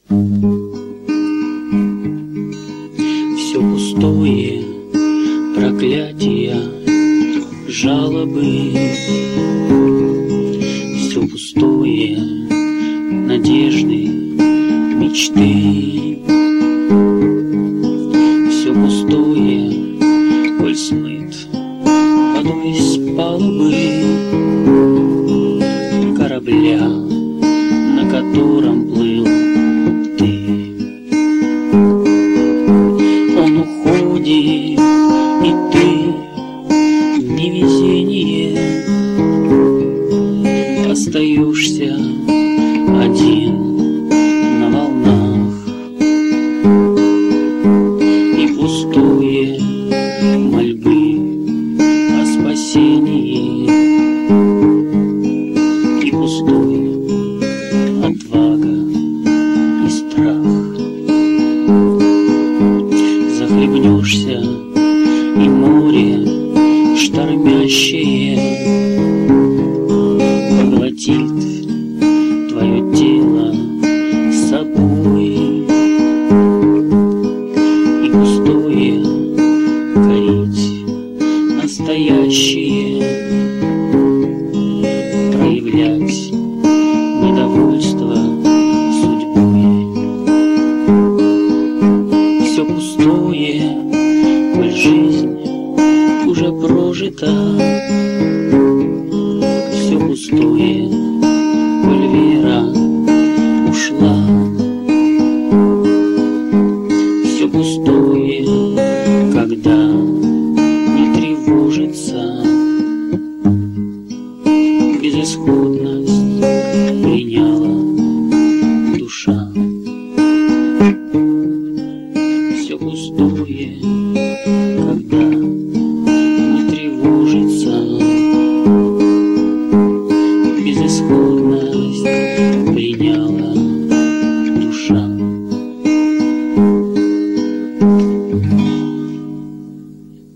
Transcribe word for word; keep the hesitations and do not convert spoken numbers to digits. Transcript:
Все пустое, проклятия, жалобы. Все пустое, надежды, мечты. Все пустое, коль смыт водой с палубы корабля, на котором плыл ты. Он уходит, и ты невезение, остаешься один на волнах. И пустое мольбы о спасении, и пустое отвага и страх. Захлебнешься, и море штормящее